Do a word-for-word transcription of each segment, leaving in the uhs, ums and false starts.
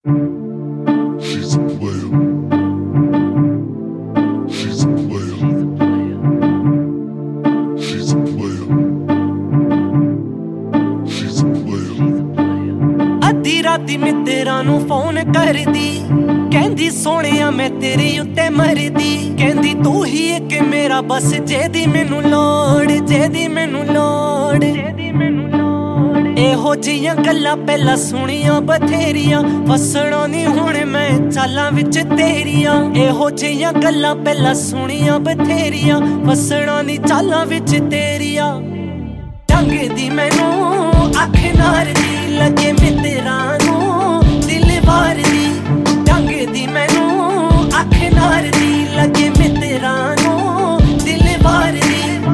She's a player. She's a player. She's a player. She's a player. ਅੱਧੀ ਰਾਤੀ ਮਿੱਤਰਾਂ ਨੂੰ ਫੋਨ ਕਰਦੀ, ਕਹਿੰਦੀ ਸੋਹਣਿਆ ਮੈਂ ਤੇਰੇ ਉੱਤੇ ਮਰਦੀ। ਕਹਿੰਦੀ ਤੂੰ ਹੀ ਇੱਕ ਮੇਰਾ ਬਸ, ਜਿਹਦੀ ਮੈਨੂੰ ਲੋੜ, ਜਿਹਦੀ ਮੈਨੂੰ ਲੋੜ, ਜਿਹਦੀ ਮੈਨੂੰ ਲੋੜ। ਇਹੋ ਜਿਹੀਆਂ ਗੱਲਾਂ ਪਹਿਲਾਂ ਸੁਣੀਆਂ ਬਥੇਰੀਆਂ, ਫਸਣਾ ਨੀ ਹੁਣ ਮੈਂ ਚਾਲਾਂ ਵਿੱਚ ਤੇਰੀਆਂ। ਇਹੋ ਜਿਹੀਆਂ ਗੱਲਾਂ ਪਹਿਲਾਂ ਸੁਣੀਆਂ ਬਥੇਰੀਆਂ, ਫਸਣਾ ਨੀ ਚਾਲਾਂ ਵਿੱਚ ਤੇਰੀਆਂ। ਢੰਗ ਦੀ ਮੈਨੂੰ ਅੱਖ ਨਾਰਦੀ, ਲੱਗੇ ਮਿੱਤਰਾਂ ਨੂੰ ਦਿਲ ਵਾਰਦੀ। ਢੰਗ ਦੀ ਮੈਨੂੰ ਅੱਖ ਨਾਰਦੀ, ਲੱਗੇ ਮਿੱਤਰਾਂ ਨੂੰ ਦਿਲ ਵਾਰਦੀ।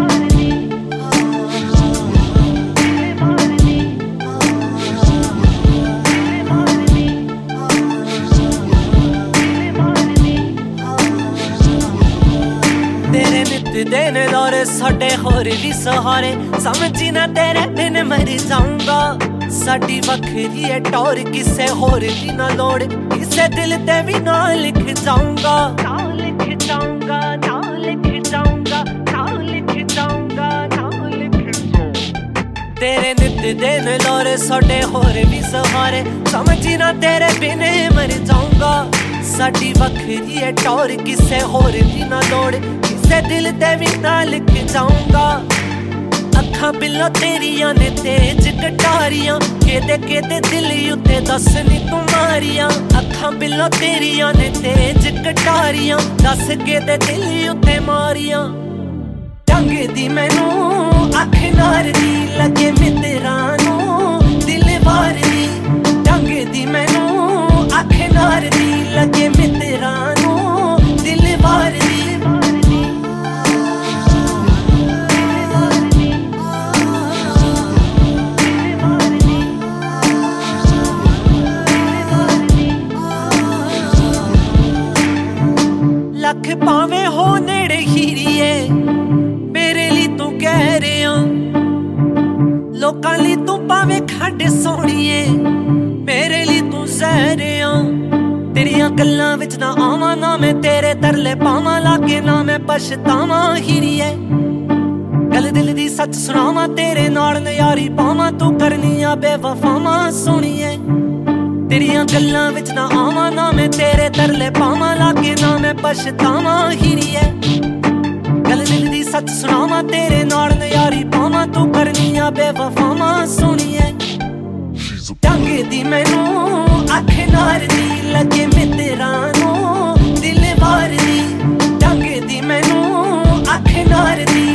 ਤੇਰੇ ਨਿੱਤ ਦੇ ਨੇ ਦੌਰੇ, ਸਾਡੇ ਹੋਰ ਵੀ ਸਹਾਰੇ, ਸਮਝੀ ਨਾ ਤੇਰੇ ਬਿਨ ਮਰ ਜਾਊਂਗਾ। ਸਾਡੀ ਵੱਖਰੀ ਏ ਟੌਰ, ਕਿਸੇ ਹੋਰ ਦੀ ਨਾ ਲੋੜ, ਕਿਸੇ ਦਿਲ ਤੇ ਵੀ ਨਾ ਲਿਖ ਜਾਊਂਗਾ। ਨਾ ਲਿਖ ਜਾਊਂਗਾ, ਨਾ ਲਿਖ ਜਾਊਂਗਾ, ਨਾ ਲਿਖ ਜਾਊਂਗਾ, ਨਾ ਲਿਖ ਜਾਊਂਗਾ। ਤੇਰੇ ਨਿੱਤ ਦੇ ਨੇ ਦੌਰੇ, ਸਾਡੇ ਹੋਰ ਵੀ ਸਹਾਰੇ, ਸਮਝੀ ਨਾ ਤੇਰੇ ਬਿਨ ਮਰ ਜਾਊਂਗਾ। ਸਾਡੀ ਵੱਖਰੀ ਏ ਟੌਰ, ਕਿਸੇ ਹੋਰ ਦੀ ਨਾ ਲੋੜ, ਕਿਸੇ ਦਿਲ ਤੇ ਵੀ ਨਾ ਲਿਖ ਜਾਊਂਗਾ। ਅੱਖਾਂ ਬਿੱਲਾਂ ਤੇਰੀਆਂ ਨੇ ਤੇਜ ਕਟਾਰੀਆਂ, ਕਿਤੇ ਕਿਤੇ ਦਿਲ ਉੱਤੇ ਦੱਸ ਨੀ ਤੂੰ ਮਾਰੀਆਂ। ਅੱਖਾਂ ਬਿੱਲਾਂ ਤੇਰੀਆਂ ਨੇ ਤੇਜ ਕਟਾਰੀਆਂ, ਦੱਸ ਕਿਤੇ ਦਿਲ ਉੱਤੇ ਮਾਰੀਆਂ। ਢੰਗ ਦੀ ਮੈਨੂੰ ਅੱਖ ਨਾਰਦੀ, ਲੱਗੇ ਮਿੱਤਰਾਂ ਨੂੰ ਦਿਲ ਵਾਰਦੀ। ਢੰਗ ਦੀ ਮੈਨੂੰ ਅੱਖ ਨਾਰਦੀ, ਲੱਗੇ ਮਿੱਤਰਾਂ ਨੂੰ ਦਿਲ ਵਾਰਦੀ। ਲੱਖ ਭਾਵੇਂ ਹੋ ਨੇੜੇ ਹੀਰੀਏ, ਮੇਰੇ ਲਈ ਤੂੰ ਕਹਿ ਰਿਹਾ। ਲੋਕਾਂ ਲਈ ਤੂੰ ਭਾਵੇਂ ਖੱਡ ਸੋਹਣੀਏ, ਮੇਰੇ ਲਈ ਤੂੰ ਜ਼ਹਿਰ ਆ। ਤੇਰੀਆਂ ਗੱਲਾਂ ਵਿੱਚ ਨਾ ਆਵਾਂ, ਨਾ ਮੈਂ ਤੇਰੇ ਤਰਲੇ ਪਾਵਾਂ, ਲਾਗੇ ਨਾ ਮੈਂ ਪਛਤਾਵਾਂ ਹੀਰੀਏ। ਗੱਲ ਦਿਲ ਦੀ ਸੱਚ ਸੁਣਾਵਾਂ, ਤੇਰੇ ਨਾਲ ਨਜ਼ਾਰੀ ਪਾਵਾਂ, ਤੂੰ ਕਰਨੀਆਂ ਬੇਵਫਾਵਾਂ ਸੋਹਣੀਏ। ਤੇਰੀਆਂ ਗੱਲਾਂ ਵਿੱਚ ਨਾ ਆਵਾਂ, ਨਾ ਮੈਂ ਤੇਰੇ ਤਰਲੇ ਪਾਵਾਂ, ਲਾਗੇ ਨਾ ਮੈਂ ਪਛਤਾਵਾਂ ਹੀਰੀਏ। ਗੱਲ ਦਿਲ ਦੀ ਸੱਚ ਸੁਣਾਵਾਂ, ਤੇਰੇ ਨਾਲ ਨਜ਼ਾਰੀ ਪਾਵਾਂ, ਤੂੰ ਕਰਨੀਆਂ ਬੇਵਫਾਵਾਂ ਸੋਹਣੀਏ। ਢੰਗ ਦੀ ਮੈਨੂੰ ਅੱਖ ਨਾਰਦੀ, ਲੱਗੇ ਮਿੱਤਰਾਂ ਨੂੰ ਦਿਲ ਵਾਰਦੀ। ਢੰਗ ਦੀ ਮੈਨੂੰ ਅੱਖ ਨਾਰਦੀ,